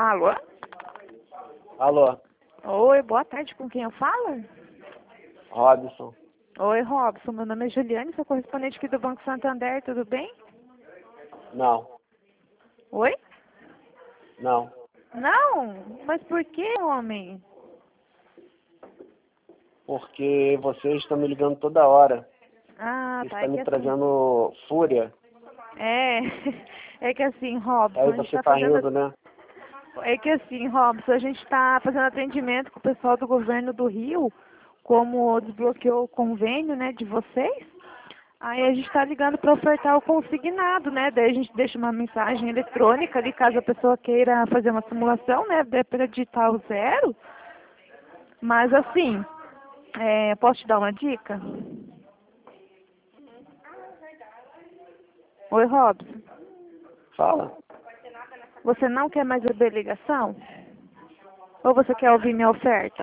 Alô? Alô, Oi, boa tarde. Com quem eu falo? Robson. Oi, Robson. Meu nome é Juliane, sou correspondente aqui do Banco Santander, tudo bem? Não, Oi? não. Não? Mas por que, homem? Porque vocês estão me ligando toda hora. Ah, Isso tá. está É que me assim... trazendo fúria. É, é que assim, Robson, Aí a gente você tá tá fazendo... rindo, né? É que assim, Robson, a gente tá fazendo atendimento com o pessoal do governo do Rio, como desbloqueou o convênio, né, de vocês. Aí a gente está ligando para ofertar o consignado, né? Daí a gente deixa uma mensagem eletrônica ali, caso a pessoa queira fazer uma simulação, né? Para digitar o zero. Mas assim, posso te dar uma dica? Oi, Robson. Fala. Você não quer mais receber ligação? Ou você quer ouvir minha oferta?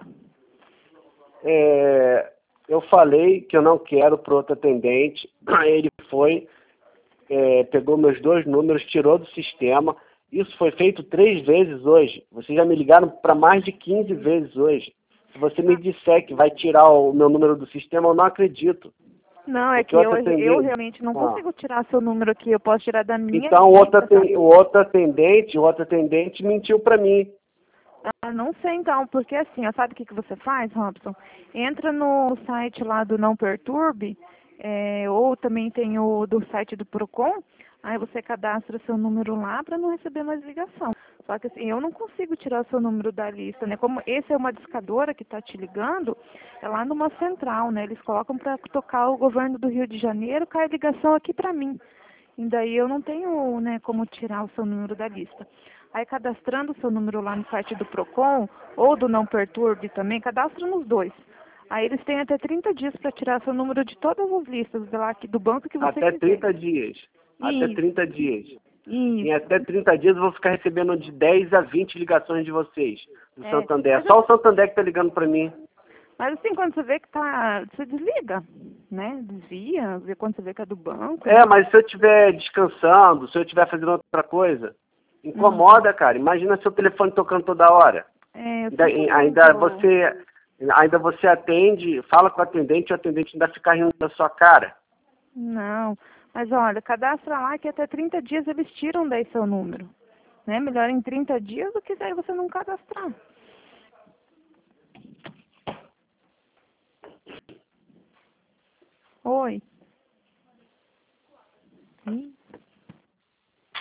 Eu falei que eu não quero para outro atendente. Ele foi, pegou meus 2 números, tirou do sistema. Isso foi feito 3 vezes hoje. Vocês já me ligaram para mais de 15 vezes hoje. Se você me disser que vai tirar o meu número do sistema, eu não acredito. Não, é Porque que o eu outro atendente... realmente não consigo tirar seu número aqui. Eu posso tirar da minha Então lista, tá? o outro atendente mentiu para mim. Ah, não sei então, porque assim, ó, sabe o que você faz, Robson? Entra no site lá do Não Perturbe, ou também tem o do site do Procon, aí você cadastra seu número lá para não receber mais ligação. Só que assim, eu não consigo tirar o seu número da lista, né? Como esse é uma discadora que está te ligando, é lá numa central, né? Eles colocam para tocar o governo do Rio de Janeiro, cai a ligação aqui para mim. E daí eu não tenho, né, como tirar o seu número da lista. Aí cadastrando o seu número lá no site do Procon ou do Não Perturbe também, cadastra nos dois. Aí eles têm até 30 dias para tirar seu número de todas as listas lá aqui do banco que você Até quiser. 30 dias. Até Isso, 30 dias. Em isso. até 30 dias eu vou ficar recebendo de 10 a 20 ligações de vocês, do É, Santander. mas, Só o Santander que está ligando para mim. mas assim, quando você vê que tá, você desliga, né? Desvia, vê quando você vê que é do banco, né? Mas se eu estiver descansando, se eu estiver fazendo outra coisa, Uhum. incomoda, cara. Imagina seu telefone tocando toda hora. É, eu Ainda, sinto ainda muito. você, ainda você atende, fala com o atendente ainda fica rindo da sua cara. Não, mas olha, cadastra lá que até 30 dias eles tiram daí seu número. Né? Melhor em 30 dias do que daí você não cadastrar. Oi. Ih.